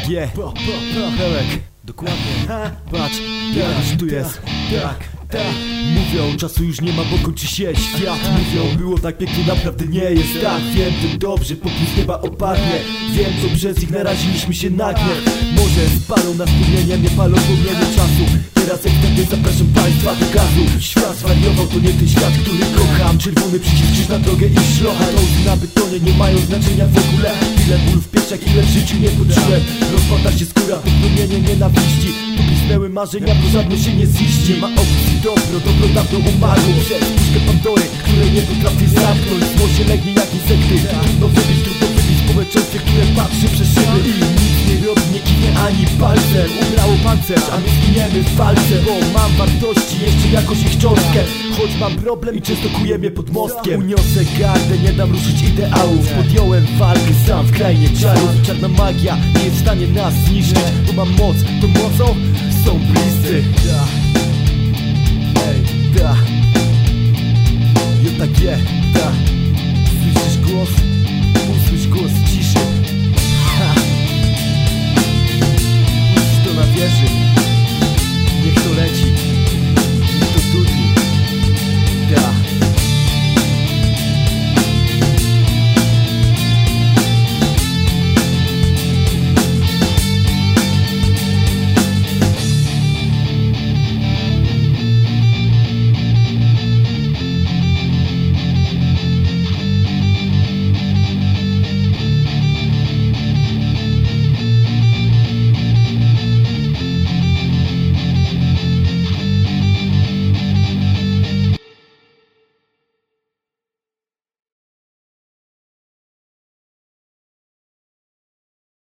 je, Pełek, dokładnie. Patrz, tu jest. Tak, mówią, czasu już nie ma, bo kończy się świat. Mówią, było tak pięknie, naprawdę nie jest tak. Wiem tym dobrze, póki z nieba opadnie. Wiem, co przez ich naraziliśmy się na gniew. Może spalą nas płomieniem, nie palą płomienie czasu. Teraz jak wtedy zapraszam państwa do gazu. Świat zwariował, to nie ten świat, który kocham. Czerwony przycisk, krzyż na drogę i szlocha. Rozy na betonie nie mają znaczenia w ogóle. Ile ból w piersiach, ile w życiu nie poczułem. Rozpada się skóra, to płomienie nienawiści. Popisnęły marzenia, bo żadne się nie ziści. Ma opcji dobro dawno umarło. Przez puszkę Pandory, której nie potrafię zamknąć. Zło się legnie jak insekty. Trudno wybić społeczeństwie, które patrzy przez szyby. I nic nie robi, nie kinie ani palcem. Ubrało pancerz, a my zginiemy w walce. Bo mam wartości, jeszcze jakoś ich cząstkę. Choć mam problem i często kuje mnie pod mostkiem. Uniosę gardę, nie dam ruszyć ideałów. Podjąłem walkę sam w krainie czarów. Czarna magia nie jest w stanie nas zniszczyć. Bo mam moc, tą mocą są bliscy. Da, ja tak je, da. Słyszysz głos? Usłysz głos ciszy.